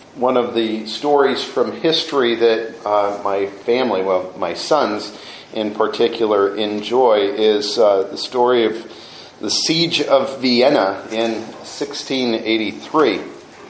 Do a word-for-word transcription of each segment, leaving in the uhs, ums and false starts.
one of the stories from history that uh, my family, well, my sons in particular, enjoy is uh, the story of the Siege of Vienna in sixteen eighty-three.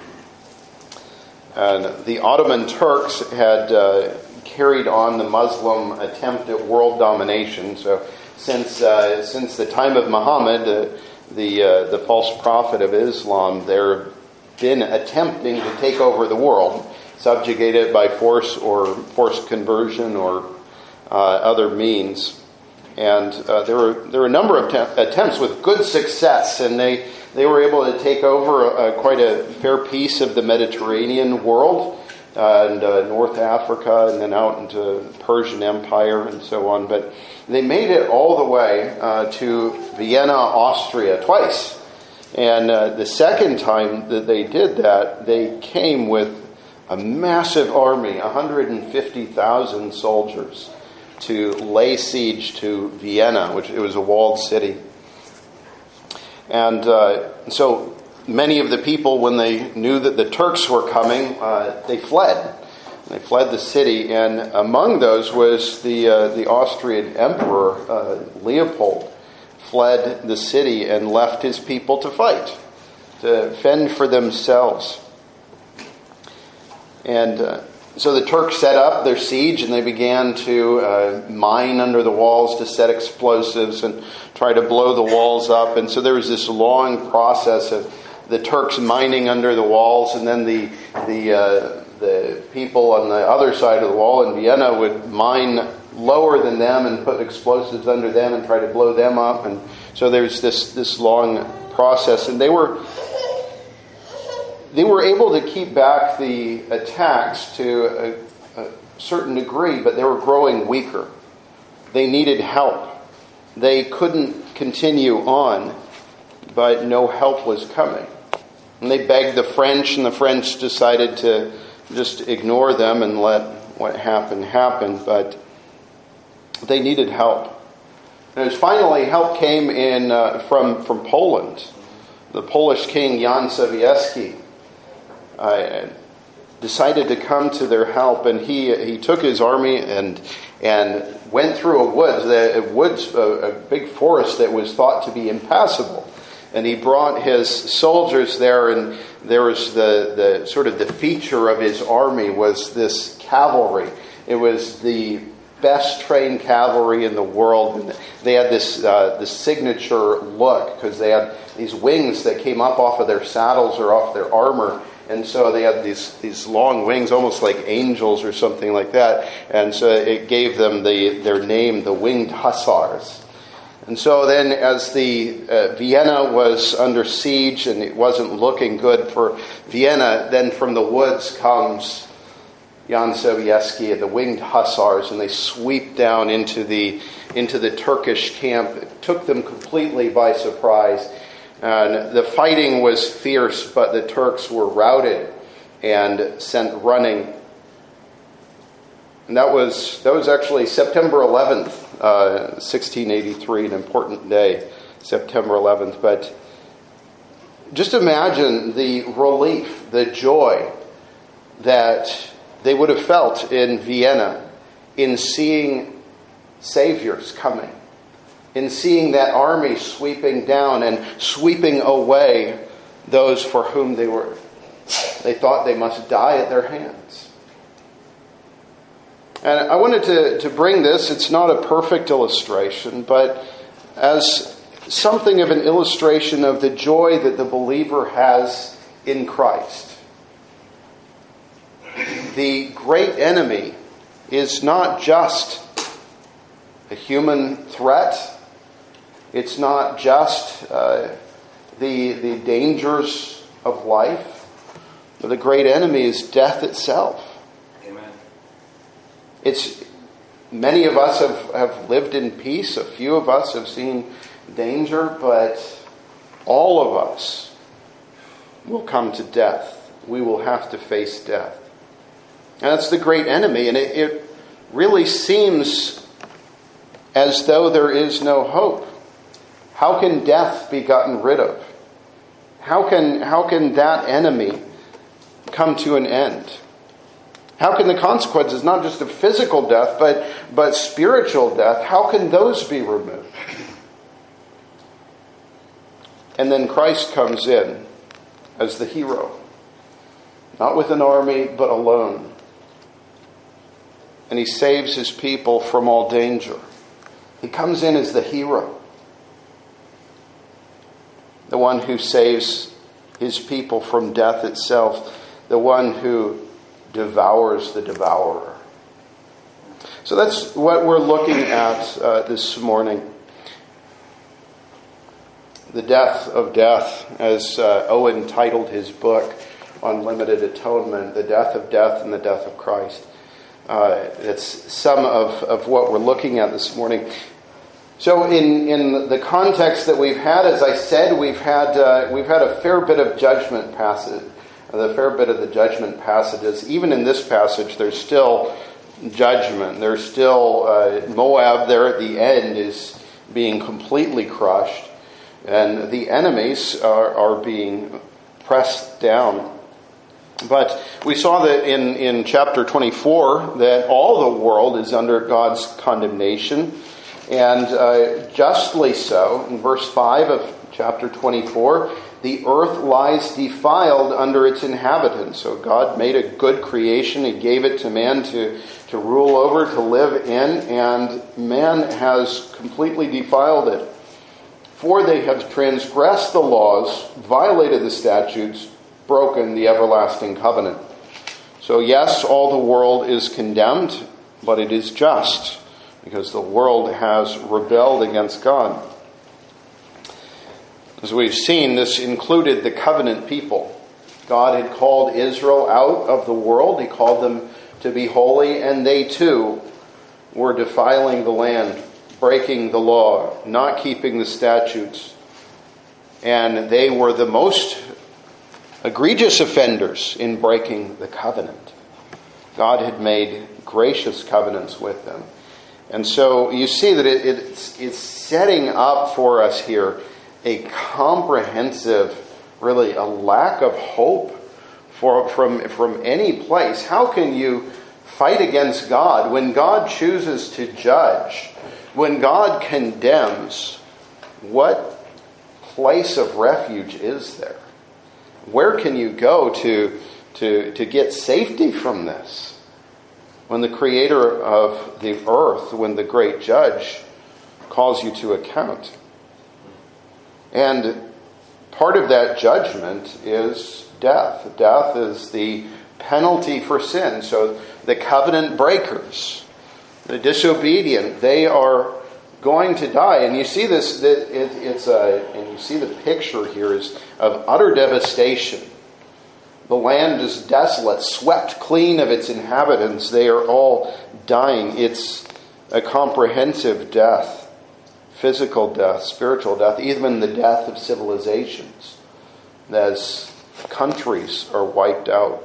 And the Ottoman Turks had uh, carried on the Muslim attempt at world domination. So since uh, since the time of Muhammad, uh, the uh, the false prophet of Islam, they've been attempting to take over the world, subjugate it by force or forced conversion or uh, other means. And uh, there were there were a number of te- attempts with good success, and they. They were able to take over uh, quite a fair piece of the Mediterranean world, uh, and uh, North Africa, and then out into Persian Empire and so on. But they made it all the way uh, to Vienna, Austria, twice. And uh, the second time that they did that, they came with a massive army, one hundred fifty thousand soldiers, to lay siege to Vienna, which it was a walled city. And uh, so many of the people, when they knew that the Turks were coming, uh, they fled. They fled the city, and among those was the uh, the Austrian Emperor uh, Leopold, fled the city and left his people to fight, to fend for themselves. And uh, so the Turks set up their siege, and they began to uh, mine under the walls to set explosives and try to blow the walls up. And so there was this long process of the Turks mining under the walls, and then the the uh, the people on the other side of the wall in Vienna would mine lower than them and put explosives under them and try to blow them up. And so there's this this long process, and they were. They were able to keep back the attacks to a, a certain degree, but they were growing weaker. They needed help. They couldn't continue on, but no help was coming. And they begged the French, and the French decided to just ignore them and let what happened happen, but they needed help. And it was finally help came in uh, from, from Poland. The Polish king, Jan Sobieski, Uh, decided to come to their help, and he he took his army and and went through a woods, a woods, a, a big forest that was thought to be impassable, and he brought his soldiers there, and there was the the sort of the feature of his army was this cavalry. It was the best trained cavalry in the world, and they had this uh, this signature look because they had these wings that came up off of their saddles or off their armor. And so they had these, these long wings, almost like angels or something like that. And so it gave them the their name, the Winged Hussars. And so then as the uh, Vienna was under siege and it wasn't looking good for Vienna, then from the woods comes Jan Sobieski and the Winged Hussars, and they sweep down into the into the Turkish camp. It took them completely by surprise. And the fighting was fierce, but the Turks were routed and sent running. And that was that was actually September eleventh, uh, sixteen eighty-three, an important day, September eleventh. But just imagine the relief, the joy that they would have felt in Vienna in seeing saviors coming. In seeing that army sweeping down and sweeping away those for whom they were, they thought they must die at their hands. And I wanted to, to bring this, it's not a perfect illustration, but as something of an illustration of the joy that the believer has in Christ. The great enemy is not just a human threat. It's not just uh, the the dangers of life. The great enemy is death itself. Amen. It's many of us have, have lived in peace. A few of us have seen danger, but all of us will come to death. We will have to face death. And that's the great enemy. And it, it really seems as though there is no hope. How can death be gotten rid of? How can how can that enemy come to an end? How can the consequences, not just of physical death, but, but spiritual death, how can those be removed? And then Christ comes in as the hero. Not with an army, but alone. And he saves his people from all danger. He comes in as the hero. The one who saves his people from death itself. The one who devours the devourer. So that's what we're looking at uh, this morning. The death of death, as uh, Owen titled his book on limited atonement, the death of death and the death of Christ. Uh, it's some of, of what we're looking at this morning. So in, in the context that we've had, as I said, we've had uh, we've had a fair bit of judgment passage, the fair bit of the judgment passages. Even in this passage, there's still judgment. There's still uh, Moab there at the end is being completely crushed, and the enemies are, are being pressed down. But we saw that in, in chapter twenty-four that all the world is under God's condemnation, and uh, justly so. In verse five of chapter twenty-four, the earth lies defiled under its inhabitants. So God made a good creation. He gave it to man to, to rule over, to live in, and man has completely defiled it. For they have transgressed the laws, violated the statutes, broken the everlasting covenant. So yes, all the world is condemned, but it is just, because the world has rebelled against God. As we've seen, this included the covenant people. God had called Israel out of the world. He called them to be holy, and they too were defiling the land, breaking the law, not keeping the statutes. And they were the most egregious offenders in breaking the covenant. God had made gracious covenants with them. And so you see that it, it's, it's setting up for us here a comprehensive, really a lack of hope for, from, from any place. How can you fight against God when God chooses to judge? When God condemns, what place of refuge is there? Where can you go to, to, to get safety from this? When the creator of the earth, when the great judge calls you to account. And part of that judgment is death. Death is the penalty for sin. So the covenant breakers, the disobedient, they are going to die. And you see this, it's a, and you see the picture here is of utter devastation. The land is desolate, swept clean of its inhabitants. They are all dying. It's a comprehensive death, physical death, spiritual death, even the death of civilizations as countries are wiped out.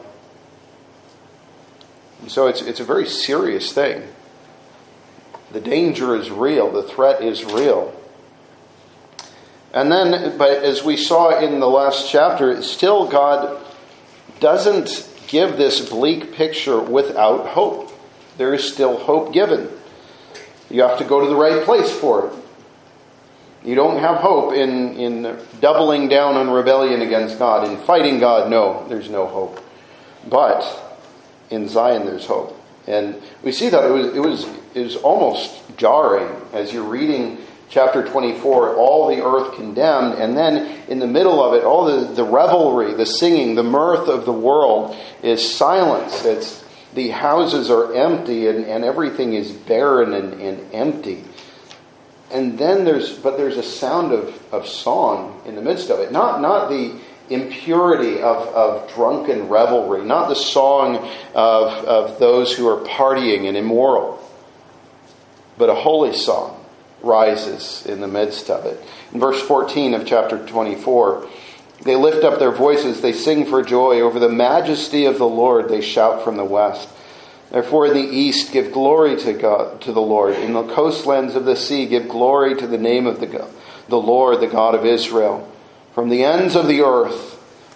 And so it's it's a very serious thing. The danger is real. The threat is real. And then, but as we saw in the last chapter, still God doesn't give this bleak picture without hope. There is still hope given. You have to go to the right place for it. You don't have hope in, in doubling down on rebellion against God, in fighting God. No, there's no hope. But in Zion there's hope. And we see that it was, it was, it was almost jarring as you're reading chapter twenty-four, all the earth condemned, and then in the middle of it, all the, the revelry, the singing, the mirth of the world is silence. It's, the houses are empty and, and everything is barren and, and empty. And then there's, but there's a sound of, of song in the midst of it. Not, not the impurity of, of drunken revelry, not the song of, of those who are partying and immoral, but a holy song rises in the midst of it. In verse fourteen of chapter twenty-four, they lift up their voices, they sing for joy over the majesty of the Lord, they shout from the west. Therefore in the east give glory to God, to the Lord. In the coastlands of the sea give glory to the name of the God, the Lord, the God of Israel. From the ends of the earth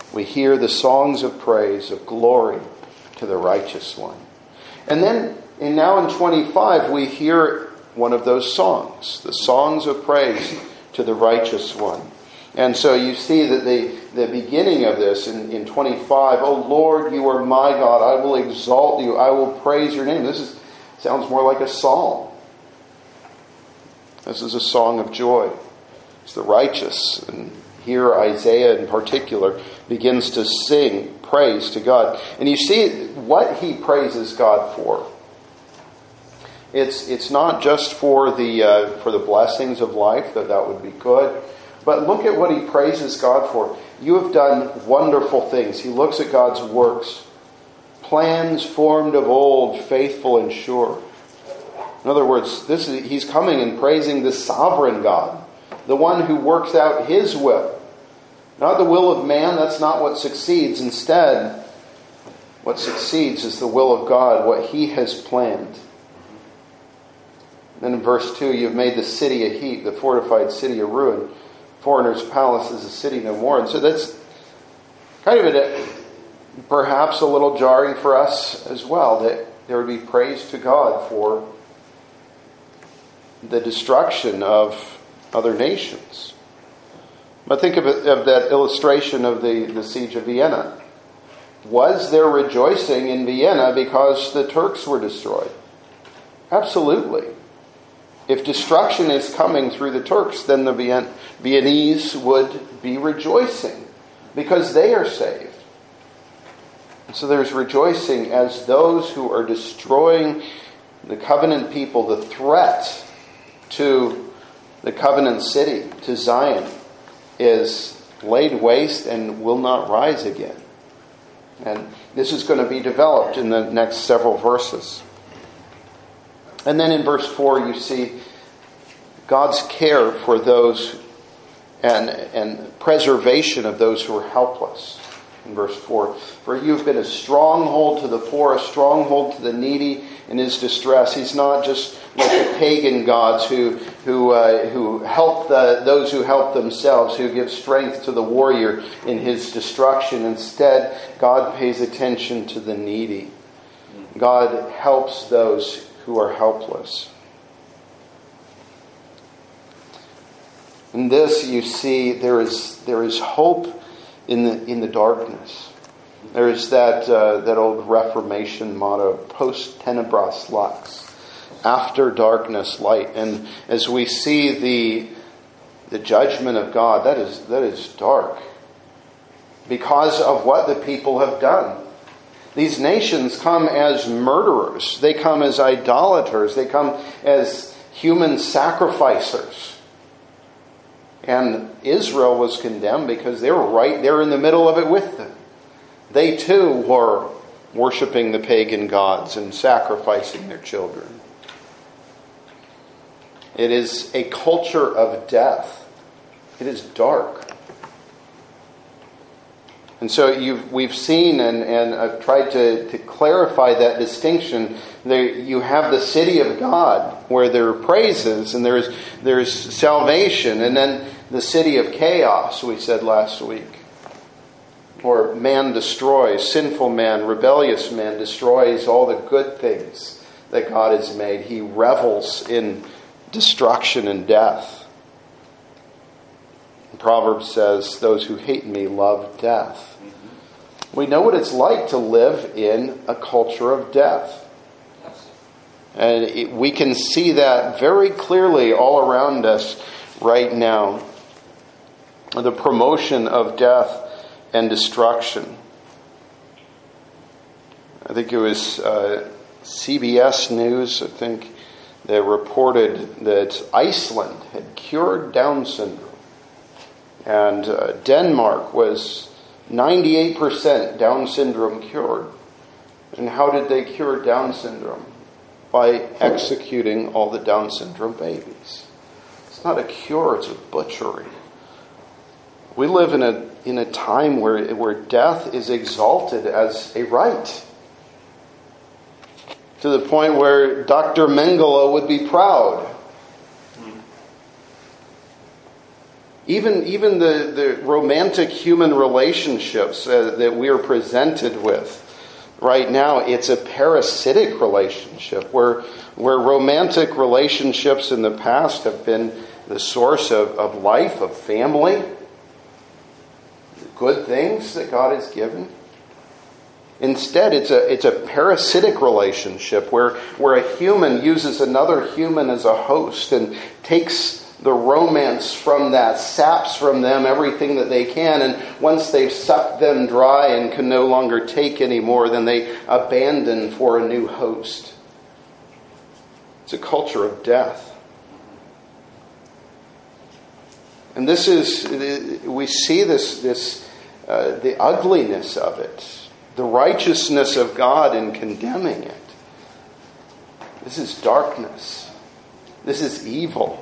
we hear the songs of praise, of glory to the righteous one. And then, and now in twenty-five, we hear one of those songs, the songs of praise to the righteous one. And so you see that the, the beginning of this in, in twenty-five, "O Lord, you are my God. I will exalt you. I will praise your name." This is, sounds more like a psalm. This is a song of joy. It's the righteous. And here Isaiah in particular begins to sing praise to God. And you see what he praises God for. It's it's not just for the uh, for the blessings of life, that that would be good. But look at what he praises God for. "You have done wonderful things." He looks at God's works. "Plans formed of old, faithful and sure." In other words, this is, he's coming and praising the sovereign God, the one who works out his will. Not the will of man, that's not what succeeds. Instead, what succeeds is the will of God, what he has planned. Then in verse two, "You've made the city a heap, the fortified city a ruin. Foreigners' palace is a city no more." And so that's kind of a, perhaps a little jarring for us as well, that there would be praise to God for the destruction of other nations. But think of, it, of that illustration of the, the siege of Vienna. Was there rejoicing in Vienna because the Turks were destroyed? Absolutely. If destruction is coming through the Turks, then the Vien- Viennese would be rejoicing because they are saved. And so there's rejoicing as those who are destroying the covenant people, the threat to the covenant city, to Zion, is laid waste and will not rise again. And this is going to be developed in the next several verses. And then in verse four, you see God's care for those and, and preservation of those who are helpless. In verse four, "For you have been a stronghold to the poor, a stronghold to the needy in his distress." He's not just like the pagan gods who who uh, who help the, those who help themselves, who give strength to the warrior in his destruction. Instead, God pays attention to the needy. God helps those who are helpless. In this, you see, there is there is hope in the in the darkness. There is that uh, that old Reformation motto: "Post tenebras lux," after darkness, light. And as we see the the judgment of God, that is that is dark because of what the people have done. These nations come as murderers. They come as idolaters. They come as human sacrificers. And Israel was condemned because they were right there in the middle of it with them. They too were worshiping the pagan gods and sacrificing their children. It is a culture of death. It is dark. And so you've, we've seen, and, and I've tried to, to clarify that distinction. There, you have the city of God, where there are praises, and there's there's salvation, and then the city of chaos, we said last week. Or man destroys, sinful man, rebellious man destroys all the good things that God has made. He revels in destruction and death. Proverbs says, "Those who hate me love death." We know what it's like to live in a culture of death. And it, we can see that very clearly all around us right now. The promotion of death and destruction. I think it was uh, C B S News, I think, that reported that Iceland had cured Down syndrome. And uh, Denmark was ninety-eight percent Down syndrome cured. And how did they cure Down syndrome? By executing all the Down syndrome babies. It's not a cure, it's a butchery. We live in a in a time where, where death is exalted as a right. To the point where Doctor Mengele would be proud. Even, even the, the romantic human relationships uh, that we are presented with right now, it's a parasitic relationship where, where romantic relationships in the past have been the source of, of life, of family, good things that God has given. Instead, it's a it's a parasitic relationship where, where a human uses another human as a host and takes the romance from that, saps from them everything that they can, and once they've sucked them dry and can no longer take any more, then they abandon for a new host. It's a culture of death. And this is, we see this, this uh, the ugliness of it, the righteousness of God in condemning it. This is darkness. This is evil.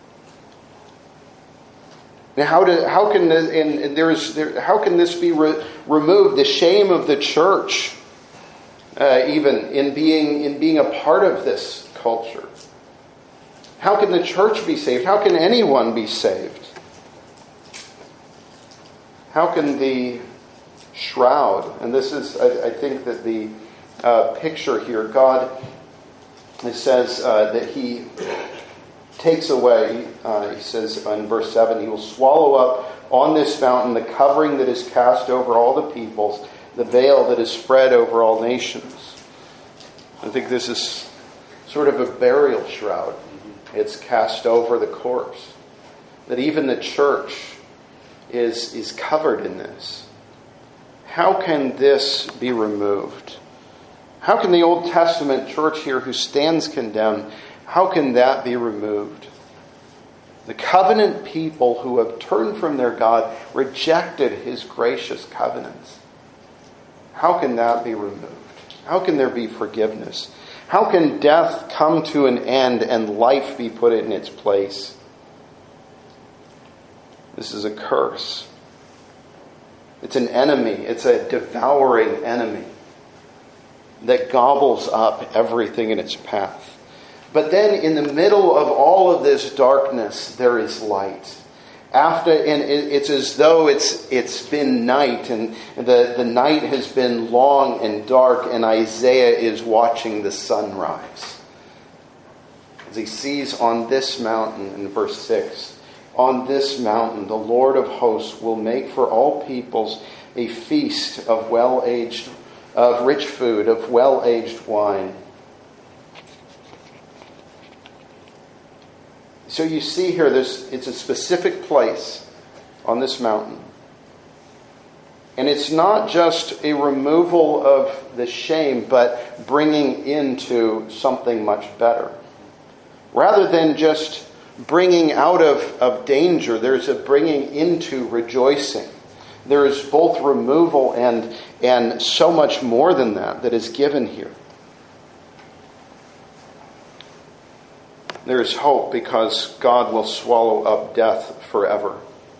Now, how do how can and, and there is there, how can this be re, removed? The shame of the church, uh, even in being in being a part of this culture. How can the church be saved? How can anyone be saved? How can the shroud, and this is, I, I think that the uh, picture here, God, it says uh, that He takes away, uh, he says in verse seven, He will swallow up on this mountain the covering that is cast over all the peoples, the veil that is spread over all nations. I think this is sort of a burial shroud. It's cast over the corpse. That even the church is, is covered in this. How can this be removed? How can the Old Testament church here who stands condemned, how can that be removed? The covenant people who have turned from their God rejected His gracious covenants. How can that be removed? How can there be forgiveness? How can death come to an end and life be put in its place? This is a curse. It's an enemy. It's a devouring enemy that gobbles up everything in its path. But then in the middle of all of this darkness, there is light. After, and it's as though it's it's been night, and the, the night has been long and dark, and Isaiah is watching the sunrise. As he sees on this mountain, in verse six, on this mountain the Lord of hosts will make for all peoples a feast of well-aged, of rich food, of well-aged wine. So you see here, this it's a specific place on this mountain. And it's not just a removal of the shame, but bringing into something much better. Rather than just bringing out of, of danger, there's a bringing into rejoicing. There is both removal and, and so much more than that that is given here. There is hope because God will swallow up death forever.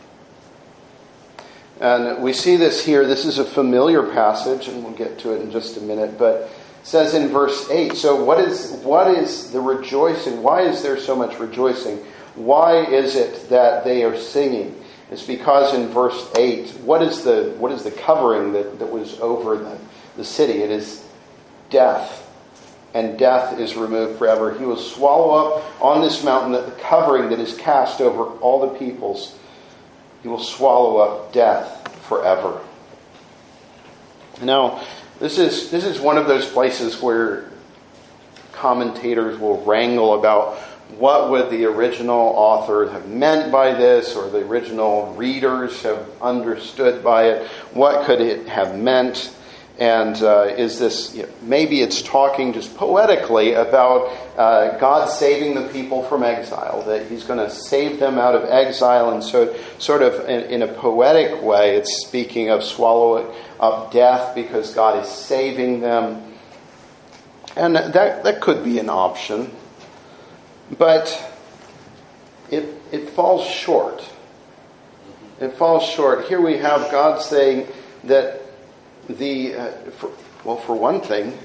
And we see this here. This is a familiar passage, and we'll get to it in just a minute. But it says in verse eight, so what is what is the rejoicing? Why is there so much rejoicing? Why is it that they are singing? It's because in verse eight, what is the what is the covering that, that was over the, the city? It is death. And death is removed forever. He will swallow up on this mountain the covering that is cast over all the peoples. He will swallow up death forever. Now, this is this is one of those places where commentators will wrangle about what would the original author have meant by this, or the original readers have understood by it. What could it have meant? And uh, is this, you know, maybe it's talking just poetically about uh, God saving the people from exile, that He's going to save them out of exile. And so sort of in, in a poetic way, it's speaking of swallowing up death because God is saving them. And that, that could be an option. But it, it falls short. It falls short. Here we have God saying that The uh, for, well, for one thing,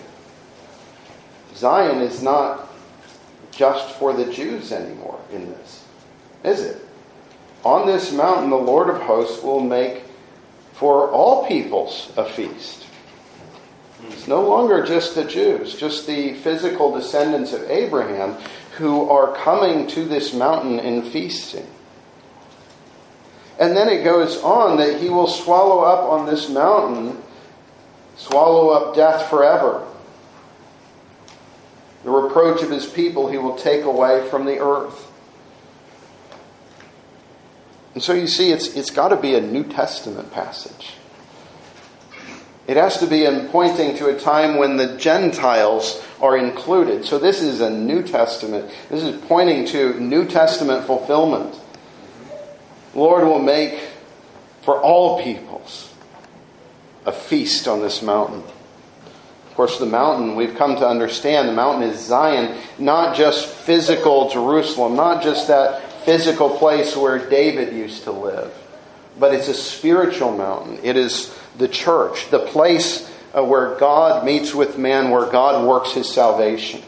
Zion is not just for the Jews anymore in this, is it? on this mountain the Lord of hosts will make for all peoples a feast. It's no longer just the Jews, just the physical descendants of Abraham who are coming to this mountain and feasting. And then it goes on that he will swallow up on this mountain, swallow up death forever. The reproach of his people he will take away from the earth. And so you see, it's it's got to be a New Testament passage. It has to be in pointing to a time when the Gentiles are included. So this is a New Testament. This is pointing to New Testament fulfillment. The Lord will make for all peoples a feast on this mountain. Of course, the mountain, we've come to understand, the mountain is Zion, not just physical Jerusalem, not just that physical place where David used to live, but it's a spiritual mountain. It is the church, the place uh, where God meets with man, where God works his salvation.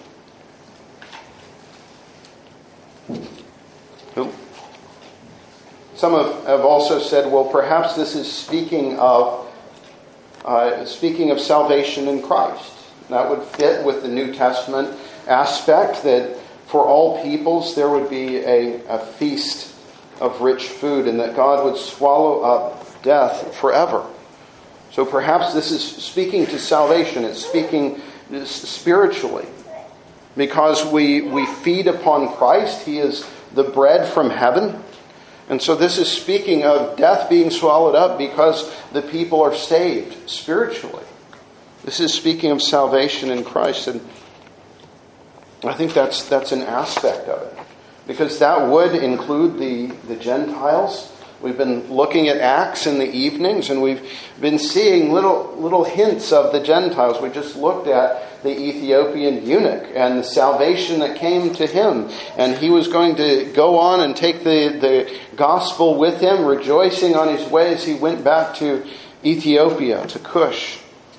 Some have, have also said, well, perhaps this is speaking of uh, speaking of salvation in Christ. That would fit with the New Testament aspect that for all peoples there would be a, a feast of rich food and that God would swallow up death forever. So perhaps this is speaking to salvation. It's speaking spiritually. Because we, we feed upon Christ. He is the bread from heaven. And so this is speaking of death being swallowed up because the people are saved spiritually. This is speaking of salvation in Christ. And I think that's that's an aspect of it. Because that would include the, the Gentiles. We've been looking at Acts in the evenings, and we've been seeing little little hints of the Gentiles. We just looked at the Ethiopian eunuch and the salvation that came to him. And he was going to go on and take the, the gospel with him, rejoicing on his way as he went back to Ethiopia, to Cush.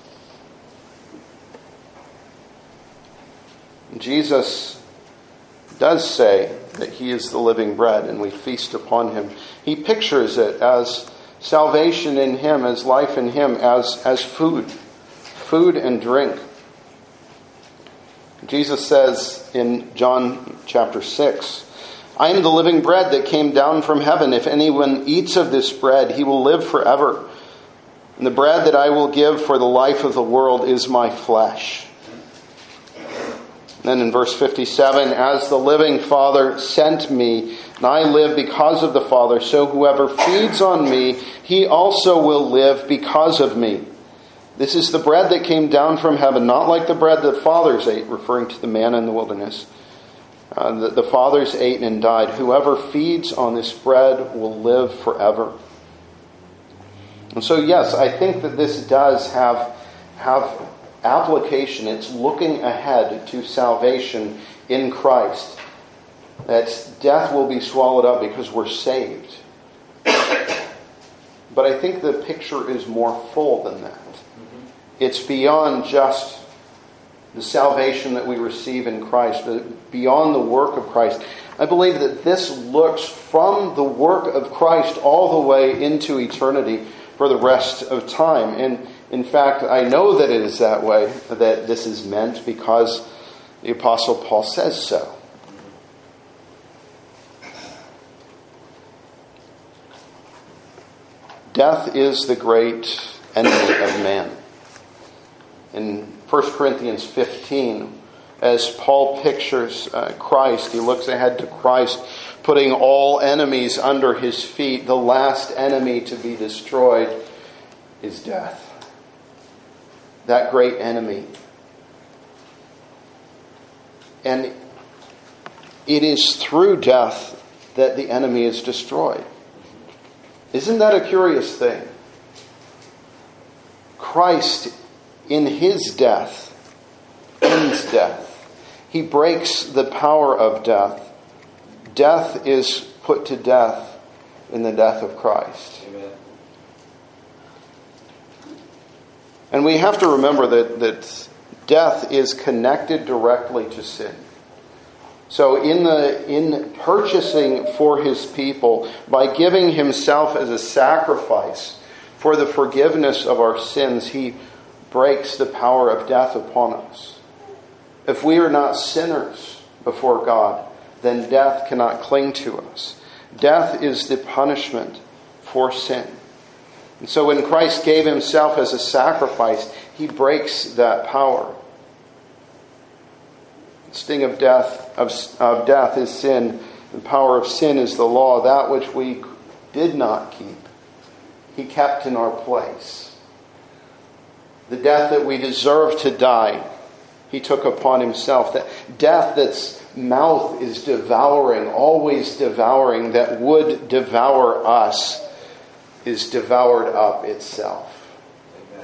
Jesus does say that he is the living bread and we feast upon him. He pictures it as salvation in him, as life in him, as, as food, food and drink. Jesus says in John chapter six, I am the living bread that came down from heaven. If anyone eats of this bread, he will live forever. And the bread that I will give for the life of the world is my flesh. Then in verse fifty-seven, as the living Father sent me, and I live because of the Father, so whoever feeds on me, he also will live because of me. This is the bread that came down from heaven, not like the bread that fathers ate, referring to the manna in the wilderness. Uh, the, the fathers ate and died. Whoever feeds on this bread will live forever. And so, yes, I think that this does have have application. It's looking ahead to salvation in Christ. That death will be swallowed up because we're saved. But I think the picture is more full than that. Mm-hmm. It's beyond just the salvation that we receive in Christ, but beyond the work of Christ. I believe that this looks from the work of Christ all the way into eternity for the rest of time. And in fact, I know that it is that way, that this is meant, because the Apostle Paul says so. Death is the great enemy of man. In First Corinthians fifteen, as Paul pictures uh, Christ, he looks ahead to Christ, putting all enemies under his feet. The last enemy to be destroyed is death. That great enemy. And it is through death that the enemy is destroyed. Isn't that a curious thing? Christ, in his death, ends death. He breaks the power of death. Death is put to death in the death of Christ. Amen. And we have to remember that, that death is connected directly to sin. So in the in purchasing for his people, by giving himself as a sacrifice for the forgiveness of our sins, he breaks the power of death upon us. If we are not sinners before God, then death cannot cling to us. Death is the punishment for sin. And so when Christ gave himself as a sacrifice, he breaks that power. The sting of death of, of death is sin. The power of sin is the law. That which we did not keep, he kept in our place. The death that we deserve to die, he took upon himself. That death that's mouth is devouring, always devouring, that would devour us, is devoured up itself. Amen.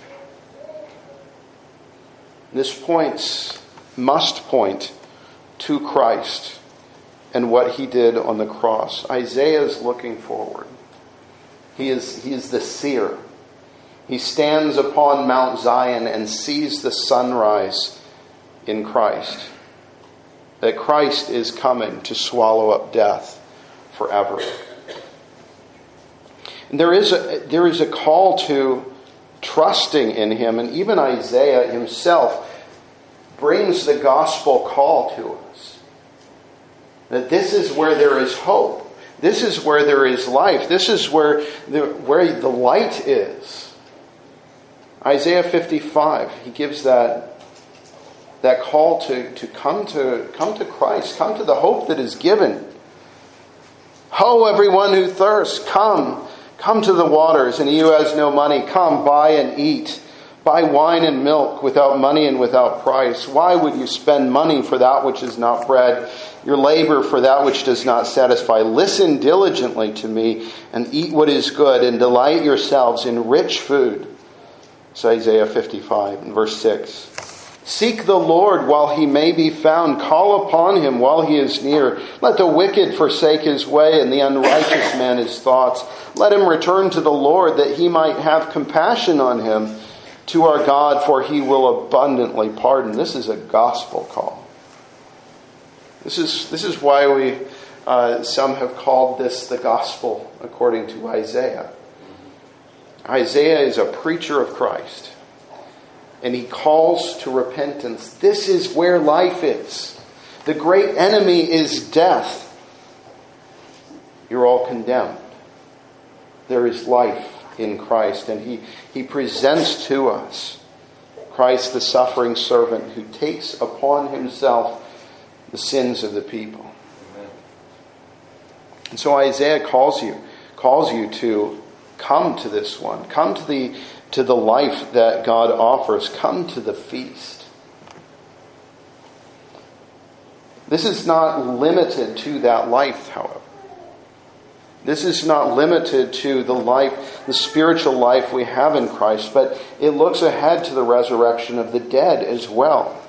This points, must point to Christ and what he did on the cross. Isaiah is looking forward. He is, he is the seer. He stands upon Mount Zion and sees the sunrise in Christ. That Christ is coming to swallow up death forever. And there is a, there is a call to trusting in him. And even Isaiah himself brings the gospel call to us. That this is where there is hope. This is where there is life. This is where the, where the light is. Isaiah fifty-five, he gives that That call to, to come to come to Christ, come to the hope that is given. Ho, everyone who thirsts, come, come to the waters, and he who has no money, come, buy and eat. Buy wine and milk without money and without price. Why would you spend money for that which is not bread, your labor for that which does not satisfy? Listen diligently to me, and eat what is good, and delight yourselves in rich food. It's Isaiah fifty-five, and verse six. Seek the Lord while he may be found. Call upon him while he is near. Let the wicked forsake his way, and the unrighteous man his thoughts. Let him return to the Lord, that he might have compassion on him, to our God, for he will abundantly pardon. This is a gospel call. This is this is why we uh, some have called this the gospel according to Isaiah. Isaiah is a preacher of Christ. And he calls to repentance. This is where life is. The great enemy is death. You're all condemned. There is life in Christ. And he, he presents to us Christ, the suffering servant, who takes upon himself the sins of the people. Amen. And so Isaiah calls you, calls you to come to this one. Come to the to the life that God offers. Come to the feast. This is not limited to that life, however. This is not limited to the life, the spiritual life we have in Christ, but it looks ahead to the resurrection of the dead as well.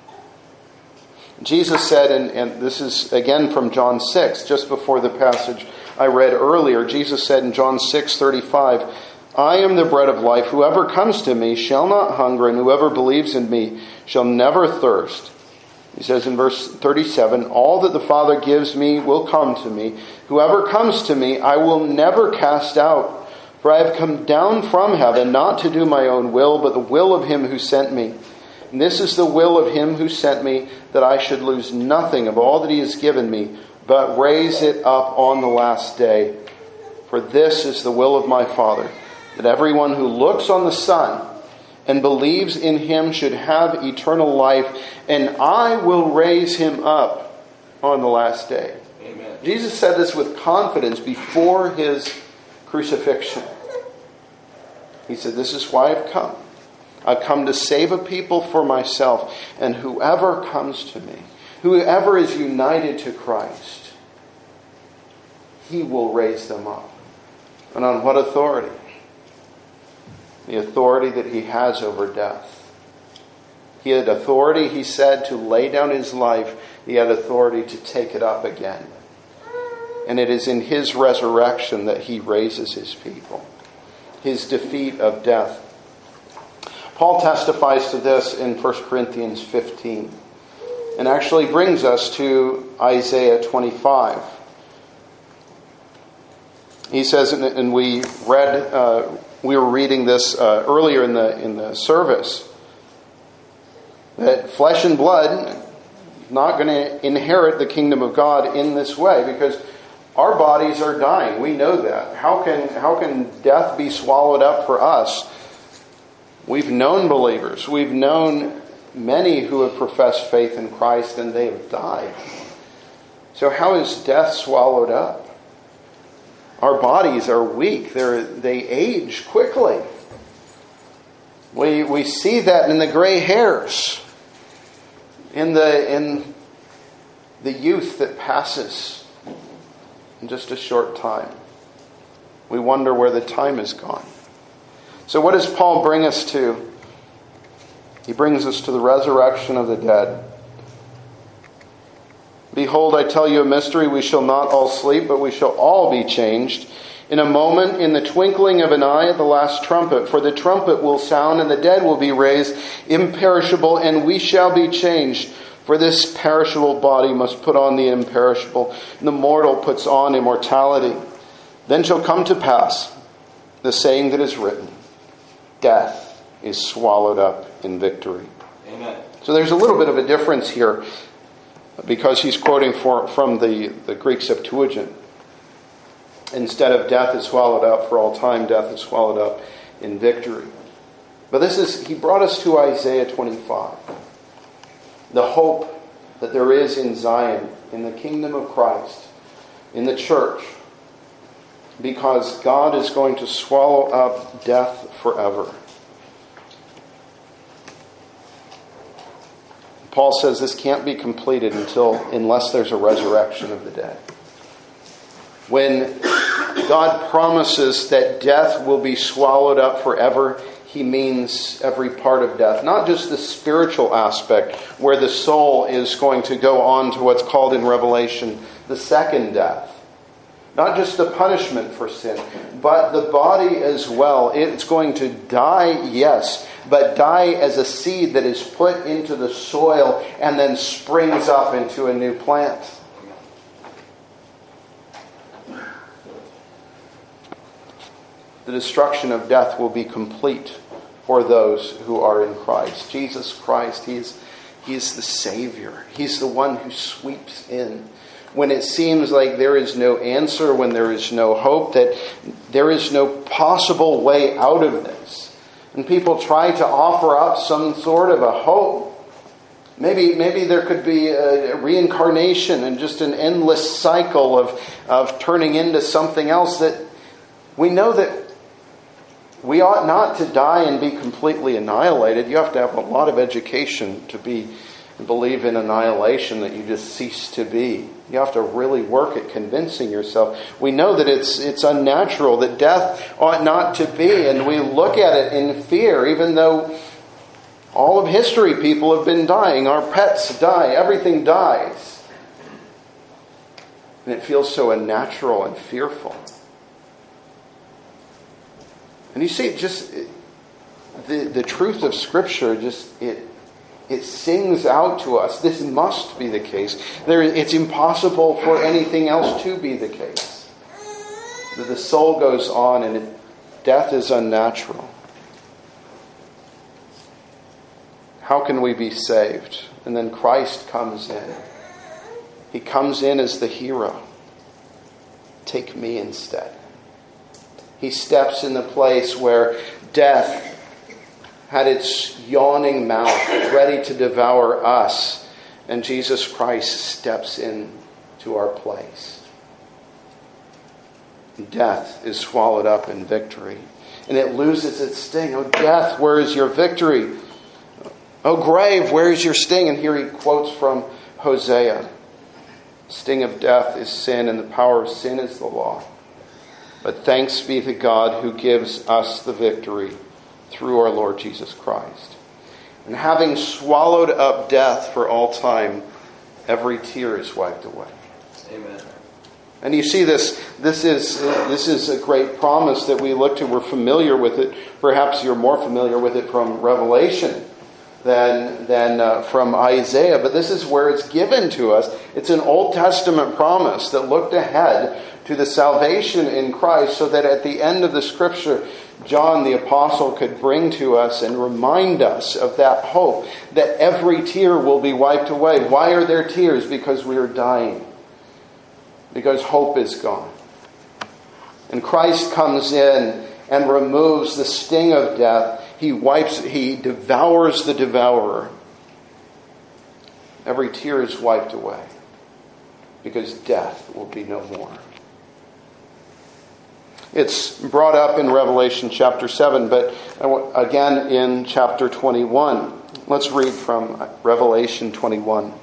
Jesus said, and, and this is again from John six, just before the passage I read earlier, Jesus said in John six thirty-five, I am the bread of life. Whoever comes to me shall not hunger, and whoever believes in me shall never thirst. He says in verse thirty-seven, all that the Father gives me will come to me. Whoever comes to me, I will never cast out. For I have come down from heaven, not to do my own will, but the will of him who sent me. And this is the will of him who sent me, that I should lose nothing of all that he has given me, but raise it up on the last day. For this is the will of my Father, that everyone who looks on the Son and believes in him should have eternal life, and I will raise him up on the last day. Amen. Jesus said this with confidence before his crucifixion. He said, this is why I've come. I've come to save a people for myself, and whoever comes to me, whoever is united to Christ, he will raise them up. And on what authority? The authority that he has over death. He had authority, he said, to lay down his life. He had authority to take it up again. And it is in his resurrection that he raises his people. His defeat of death. Paul testifies to this in First Corinthians fifteen. and actually brings us to Isaiah twenty-five. He says, and we read, uh, we were reading this uh, earlier in the in the service, that flesh and blood not going to inherit the kingdom of God in this way, because our bodies are dying. We know that. How can how can death be swallowed up for us? We've known believers. We've known many who have professed faith in Christ, and they have died. So how is death swallowed up? Our bodies are weak. They're, they age quickly. We we see that in the gray hairs, in the in the youth that passes in just a short time. We wonder where the time has gone. So what does Paul bring us to? He brings us to the resurrection of the dead. Behold, I tell you a mystery. We shall not all sleep, but we shall all be changed. In a moment, in the twinkling of an eye, at the last trumpet. For the trumpet will sound, and the dead will be raised imperishable, and we shall be changed. For this perishable body must put on the imperishable, and the mortal puts on immortality. Then shall come to pass the saying that is written, death is swallowed up in victory. Amen. So there's a little bit of a difference here, because he's quoting for, from the, the Greek Septuagint. Instead of death is swallowed up for all time, death is swallowed up in victory. But this is, he brought us to Isaiah twenty-five. The hope that there is in Zion, in the kingdom of Christ, in the church, because God is going to swallow up death forever. Paul says this can't be completed until unless there's a resurrection of the dead. When God promises that death will be swallowed up forever, he means every part of death. Not just the spiritual aspect, where the soul is going to go on to what's called in Revelation the second death. Not just the punishment for sin, but the body as well. It's going to die, yes, but die as a seed that is put into the soil and then springs up into a new plant. The destruction of death will be complete for those who are in Christ. Jesus Christ, He is, He is the Savior. He's the one who sweeps in. When it seems like there is no answer, when there is no hope, that there is no possible way out of this. And people try to offer up some sort of a hope. Maybe maybe there could be a reincarnation and just an endless cycle of, of turning into something else. That we know that we ought not to die and be completely annihilated. You have to have a lot of education to be believe in annihilation, that you just cease to be. You have to really work at convincing yourself. We know that it's it's unnatural, that death ought not to be, and we look at it in fear, even though all of history people have been dying. Our pets die. Everything dies. And it feels so unnatural and fearful. And you see, just the, the truth of Scripture, just it It sings out to us, this must be the case. There, it's impossible for anything else to be the case. That the soul goes on and it, death is unnatural. How can we be saved? And then Christ comes in. He comes in as the hero. Take me instead. He steps in the place where death had its yawning mouth ready to devour us, and Jesus Christ steps in to our place. Death is swallowed up in victory, and it loses its sting. Oh, death, where is your victory? Oh, grave, where is your sting? And here he quotes from Hosea. Sting of death is sin, and the power of sin is the law. But thanks be to God who gives us the victory through our Lord Jesus Christ. And having swallowed up death for all time, every tear is wiped away. Amen. And you see this, this is this is a great promise that we look to. We're familiar with it. Perhaps you're more familiar with it from Revelation. than, than uh, from Isaiah, but this is where it's given to us. It's an Old Testament promise that looked ahead to the salvation in Christ, so that at the end of the Scripture, John the Apostle could bring to us and remind us of that hope, that every tear will be wiped away. Why are there tears? Because we are dying. Because hope is gone. And Christ comes in and removes the sting of death. He wipes, he devours the devourer. Every tear is wiped away, because death will be no more. It's brought up in Revelation chapter seven, but again in chapter twenty-one. Let's read from Revelation twenty-one.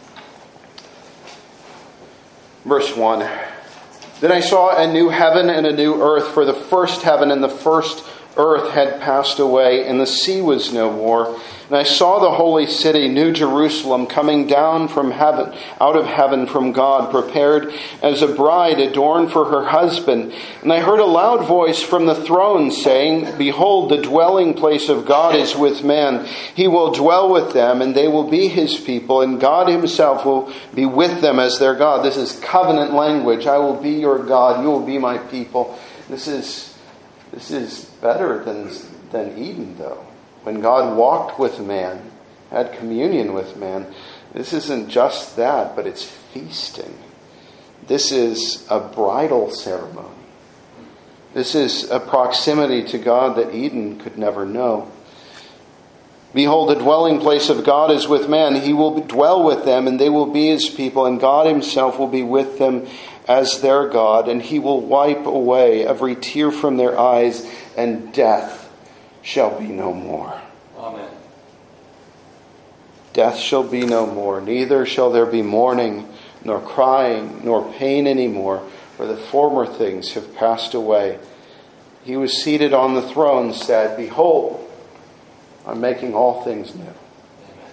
Verse one. Then I saw a new heaven and a new earth, for the first heaven and the first earth had passed away, and the sea was no more. And I saw the holy city, New Jerusalem, coming down from heaven, out of heaven from God, prepared as a bride adorned for her husband. And I heard a loud voice from the throne saying, Behold, the dwelling place of God is with man. He will dwell with them, and they will be his people, and God himself will be with them as their God. This is covenant language. I will be your God. You will be my people. This is, this is better than, than Eden, though. When God walked with man, had communion with man, this isn't just that, but it's feasting. This is a bridal ceremony. This is a proximity to God that Eden could never know. Behold, the dwelling place of God is with man. He will dwell with them, and they will be his people, and God himself will be with them as their God, and he will wipe away every tear from their eyes, and death shall be no more. Amen. Death shall be no more, neither shall there be mourning, nor crying, nor pain any more, for the former things have passed away. He who was seated on the throne said, Behold, I'm making all things new. Amen.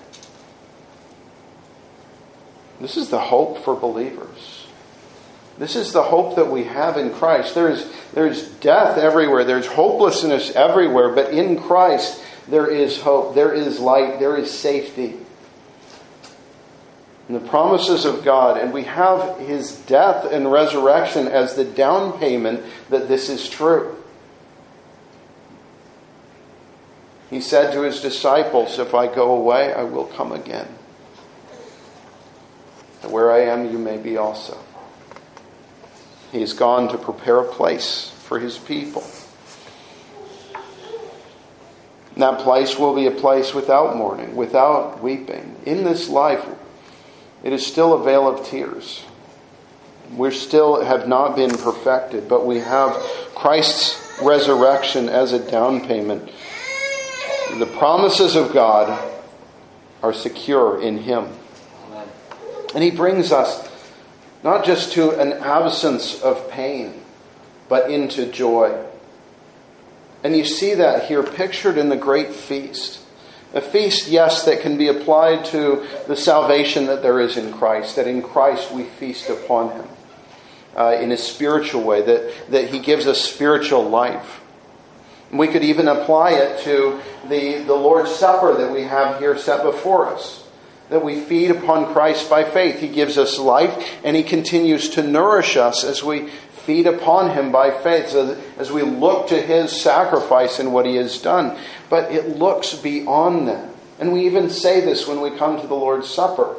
This is the hope for believers. This is the hope that we have in Christ. There's, there's death everywhere. There's hopelessness everywhere. But in Christ, there is hope. There is light. There is safety. And the promises of God. And we have his death and resurrection as the down payment that this is true. He said to his disciples, If I go away, I will come again. And where I am, you may be also. He has gone to prepare a place for his people. And that place will be a place without mourning, without weeping. In this life, it is still a vale of tears. We still have not been perfected, but we have Christ's resurrection as a down payment. The promises of God are secure in him. Amen. And he brings us not just to an absence of pain, but into joy. And you see that here pictured in the great feast. A feast, yes, that can be applied to the salvation that there is in Christ. That in Christ we feast upon him uh, in a spiritual way. That, that he gives us spiritual life. And we could even apply it to the, the Lord's Supper that we have here set before us. That we feed upon Christ by faith. He gives us life, and he continues to nourish us as we feed upon him by faith, so as we look to his sacrifice and what he has done. But it looks beyond that. And we even say this when we come to the Lord's Supper.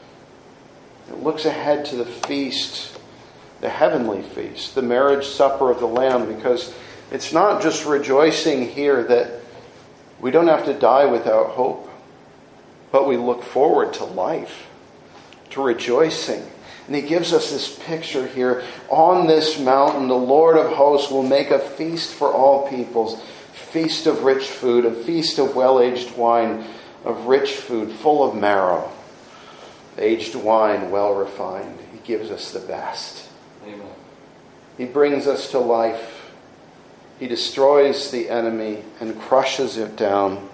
It looks ahead to the feast, the heavenly feast, the marriage supper of the Lamb, because it's not just rejoicing here that we don't have to die without hope. But we look forward to life, to rejoicing. And he gives us this picture here. On this mountain, the Lord of hosts will make a feast for all peoples. Feast of rich food, a feast of well-aged wine, of rich food, full of marrow. Aged wine, well refined. He gives us the best. Amen. He brings us to life. He destroys the enemy and crushes it down.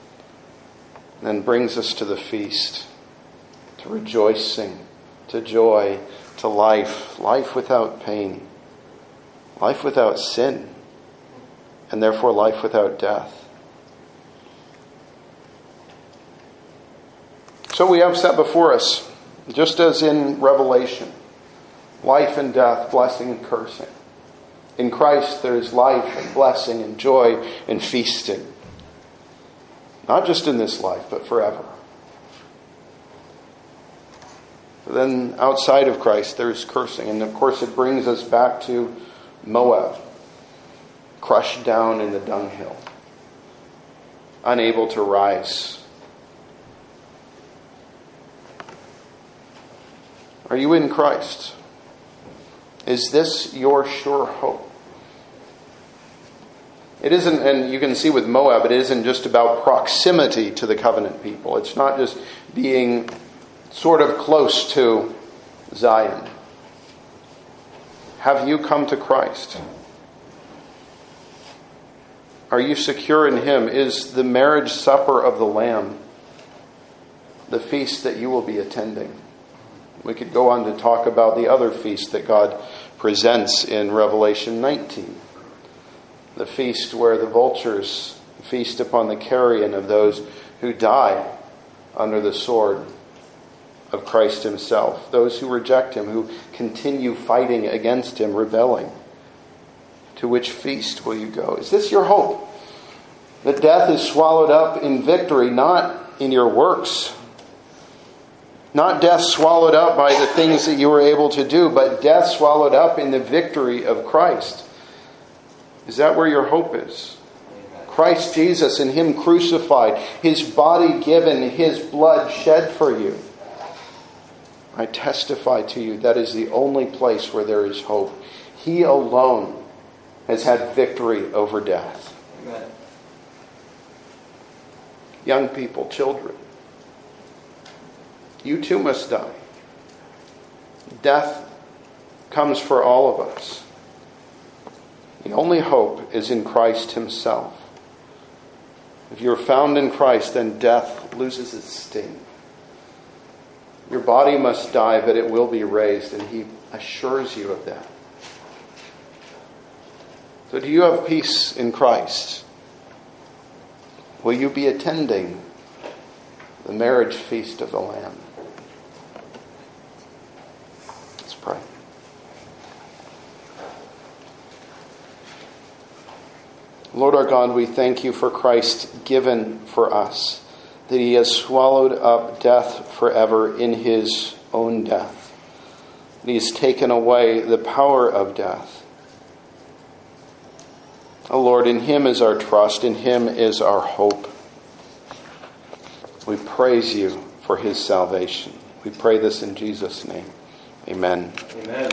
And brings us to the feast, to rejoicing, to joy, to life, life without pain, life without sin, and therefore life without death. So we have set before us, just as in Revelation, life and death, blessing and cursing. In Christ there is life and blessing and joy and feasting. Not just in this life, but forever. But then outside of Christ there is cursing. And of course it brings us back to Moab, crushed down in the dunghill, unable to rise. Are you in Christ? Is this your sure hope? It isn't, and you can see with Moab, it isn't just about proximity to the covenant people. It's not just being sort of close to Zion. Have you come to Christ? Are you secure in Him? Is the marriage supper of the Lamb the feast that you will be attending? We could go on to talk about the other feast that God presents in Revelation nineteen. The feast where the vultures feast upon the carrion of those who die under the sword of Christ Himself. Those who reject Him, who continue fighting against Him, rebelling. To which feast will you go? Is this your hope? That death is swallowed up in victory, not in your works. Not death swallowed up by the things that you were able to do, but death swallowed up in the victory of Christ. Is that where your hope is? Christ Jesus and Him crucified, His body given, His blood shed for you. I testify to you that is the only place where there is hope. He alone has had victory over death. Amen. Young people, children, you too must die. Death comes for all of us. The only hope is in Christ Himself. If you're found in Christ, then death loses its sting. Your body must die, but it will be raised, and He assures you of that. So do you have peace in Christ? Will you be attending the marriage feast of the Lamb? Let's pray. Lord our God, we thank You for Christ given for us, that He has swallowed up death forever in His own death. That He has taken away the power of death. Oh Lord, in Him is our trust, in Him is our hope. We praise You for His salvation. We pray this in Jesus' name. Amen. Amen.